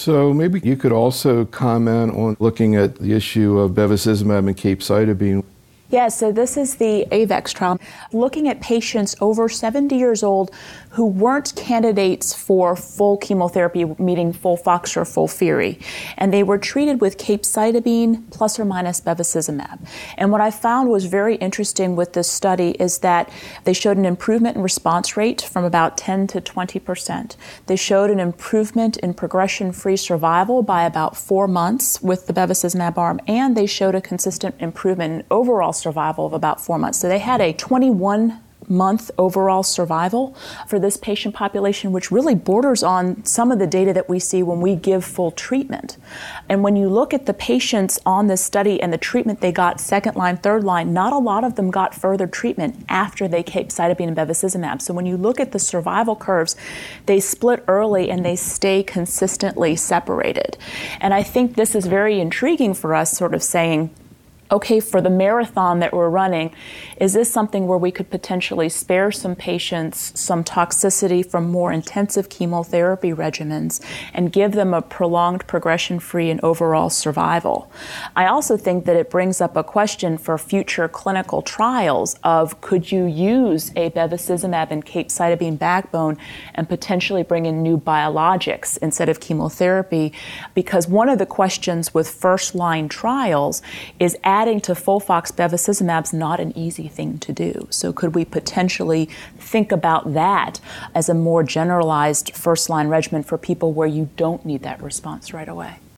So maybe you could also comment on looking at the issue of bevacizumab and capecitabine. Yeah, so this is the AVEX trial, looking at patients over 70 years old who weren't candidates for full chemotherapy, meaning FOLFOX or FOLFIRI, and they were treated with capecitabine plus or minus bevacizumab. And what I found was very interesting with this study is that they showed an improvement in response rate from about 10 to 20%. They showed an improvement in progression-free survival by about 4 months with the bevacizumab arm, and they showed a consistent improvement in overall survival of about 4 months. So they had a 21-month overall survival for this patient population, which really borders on some of the data that we see when we give full treatment. And when you look at the patients on this study and the treatment they got second line, third line, not a lot of them got further treatment after they capecitabine and bevacizumab. So when you look at the survival curves, they split early and they stay consistently separated. And I think this is very intriguing for us, sort of saying, okay, for the marathon that we're running, is this something where we could potentially spare some patients some toxicity from more intensive chemotherapy regimens and give them a prolonged progression-free and overall survival? I also think that it brings up a question for future clinical trials of could you use a bevacizumab and capecitabine backbone and potentially bring in new biologics instead of chemotherapy? Because one of the questions with first-line trials is adding to FOLFOX bevacizumab is not an easy thing to do. So could we potentially think about that as a more generalized first-line regimen for people where you don't need that response right away?